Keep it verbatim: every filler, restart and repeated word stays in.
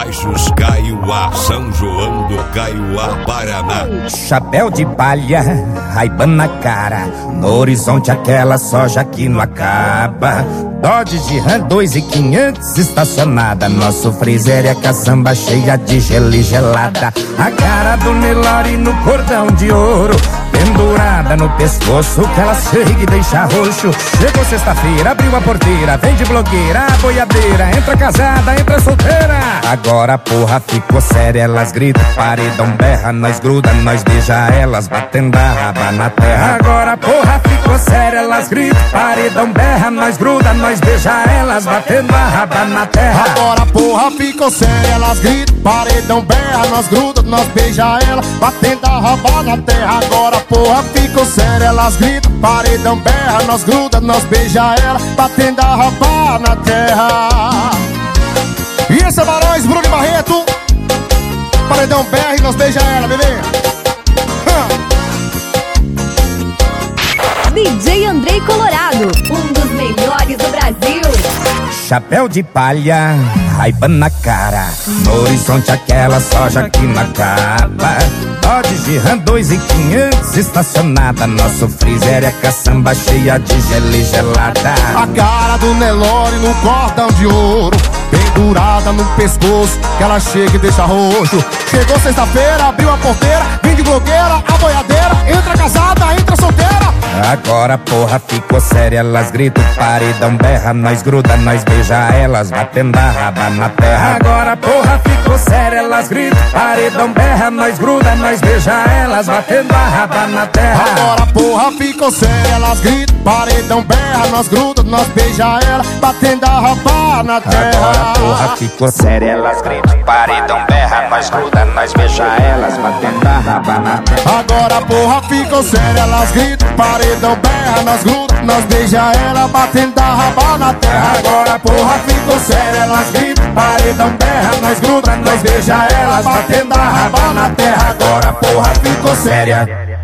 Baixos Caiuá, São João do Caiuá, Paraná. Chapéu de palha, Ray-Ban na cara, no horizonte aquela soja que não acaba. Dodge de Ram dois mil e quinhentos estacionada, nosso freezer é caçamba cheia de gelo e gelada. A cara do Nelore no cordão de ouro, pendurada no pescoço que ela chega e deixa roxo. Chegou sexta-feira, abriu a porteira, vem de blogueira, a boiadeira, entra casada, entra solteira. Agora a porra ficou séria, elas gritam, paredão berra, nós gruda, nós beija elas, batendo a raba na terra. Agora a porra ficou séria, elas gritam, paredão berra, nós gruda, nós beija elas, batendo a raba na terra. Agora a porra ficou séria, elas gritam, paredão berra, nós gruda, nós beija ela, batendo a raba na terra. Agora a porra ficou séria, elas gritam, paredão berra, nós gruda, nós beija ela, batendo a raba na terra. E esse é Barões, Bruno e Barreto, paredão berra e nós beija ela, bebê. D J Andrei Colorado, um dos melhores do Brasil. Chapéu de palha, Ray-Ban na cara, no horizonte aquela soja que não acaba. Dodge de Ram dois mil e quinhentos estacionada, nosso freezer é caçamba cheia de gelo e gelada. A cara do Nelore no cordão de ouro, pendurada no pescoço que ela chega e deixa roxo. Chegou sexta-feira, abriu a porteira, vem de blogueira, a boiadeira, entra casada, entra solteira. Agora a porra ficou séria, elas gritam, paredão berra, nós gruda, nós beija elas, batendo a raba na terra. Agora a porra ficou séria, elas gritam, paredão berra, nós gruda, nós beija elas, batendo a raba na terra. Agora a porra ficou séria, elas gritam, paredão berra, nós gruda, nós beija ela, batendo a raba na terra. Agora a porra ficou séria, elas gritam, paredão berra, nós gruda, nós beija elas, batendo a raba na terra. Agora a porra ficou séria, elas gritam, paredão berra, nós gruda, nós beija ela, batendo a raba na terra. Agora a porra ficou séria, elas gritam, paredão berra, nós gruda, nós beija elas, batendo a raba na terra. Agora a porra ficou séria.